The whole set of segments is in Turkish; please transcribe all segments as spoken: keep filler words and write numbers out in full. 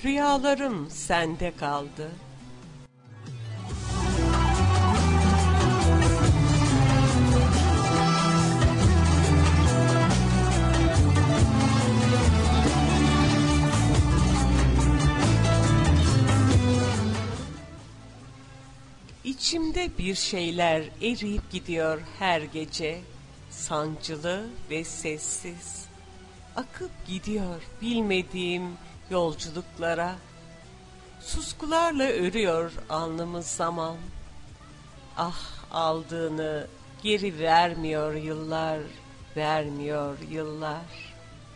Rüyalarım sende kaldı. İçimde bir şeyler eriyip gidiyor her gece, sancılı ve sessiz. Akıp gidiyor bilmediğim yolculuklara, suskularla örüyor alnımız zaman. Ah, aldığını geri vermiyor yıllar, vermiyor yıllar.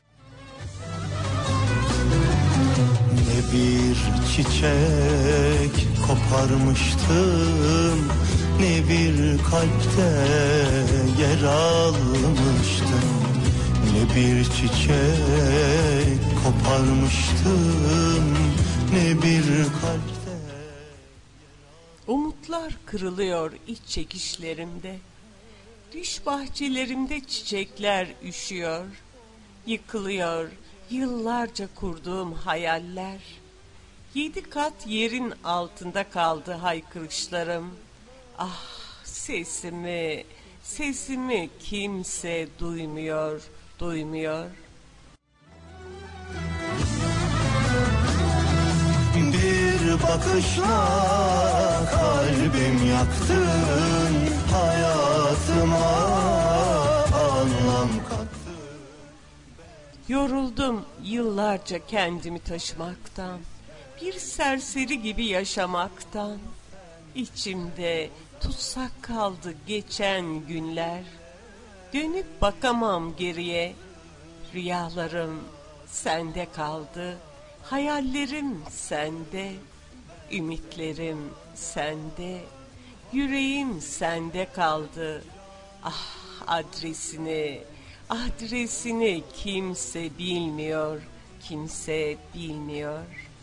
Ne bir çiçek koparmıştım, ne bir kalpte yer almıştım. Ne bir çiçek koparmıştım, ne bir kalpte. Umutlar kırılıyor iç çekişlerimde. Düş bahçelerimde çiçekler üşüyor. Yıkılıyor yıllarca kurduğum hayaller. Yedi kat yerin altında kaldı haykırışlarım. Ah, sesimi, sesimi kimse duymuyor, duymuyor. Bir bakışla kalbim yaktın, hayatıma anlam kattın. Yoruldum yıllarca kendimi taşımaktan, bir serseri gibi yaşamaktan. İçimde tutsak kaldı geçen günler. Dönüp bakamam geriye. Rüyalarım sende kaldı, hayallerim sende, ümitlerim sende, yüreğim sende kaldı. Ah, adresini, adresini kimse bilmiyor, kimse bilmiyor.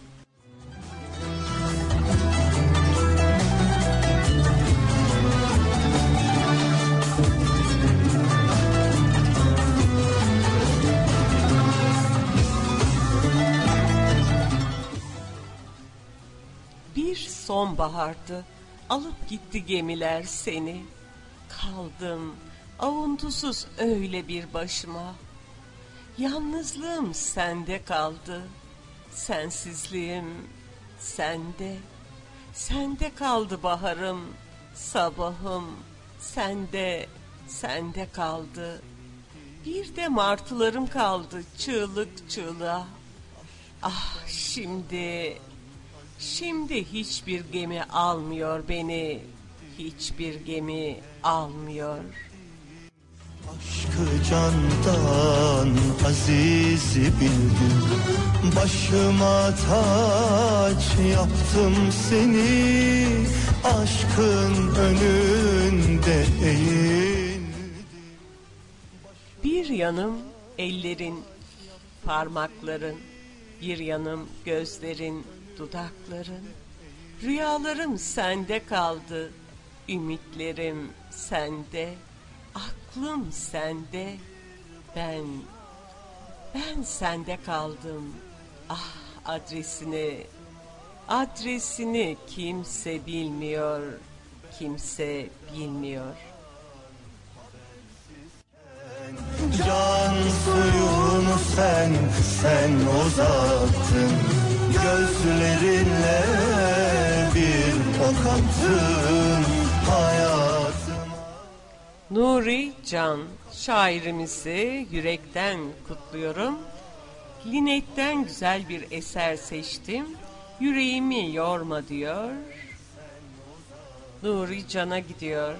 Bir sonbahardı, alıp gitti gemiler seni. Kaldım avuntusuz öyle bir başıma. Yalnızlığım sende kaldı, sensizliğim sende. Sende kaldı baharım, sabahım sende, sende kaldı. Bir de martılarım kaldı çığlık çığlığa. Ah, şimdi, şimdi hiçbir gemi almıyor beni, hiçbir gemi almıyor. Aşkı candan aziz bildim, başıma taç yaptım seni, aşkın önünde eğildim. Bir yanım ellerin, parmakların, bir yanım gözlerin, dudakların. Rüyalarım sende kaldı, ümitlerim sende, aklım sende, ben, ben sende kaldım. Ah, adresini, adresini kimse bilmiyor, kimse bilmiyor. Can suyunu sen, sen uzattın, gözlerinle bir ok attın hayatıma. Nuri Can şairimizi yürekten kutluyorum. Linet'ten güzel bir eser seçtim. Yüreğimi yorma diyor. Nuri Can'a gidiyor.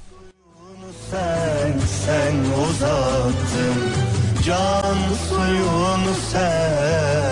Sen, sen uzattın, can suyunu sen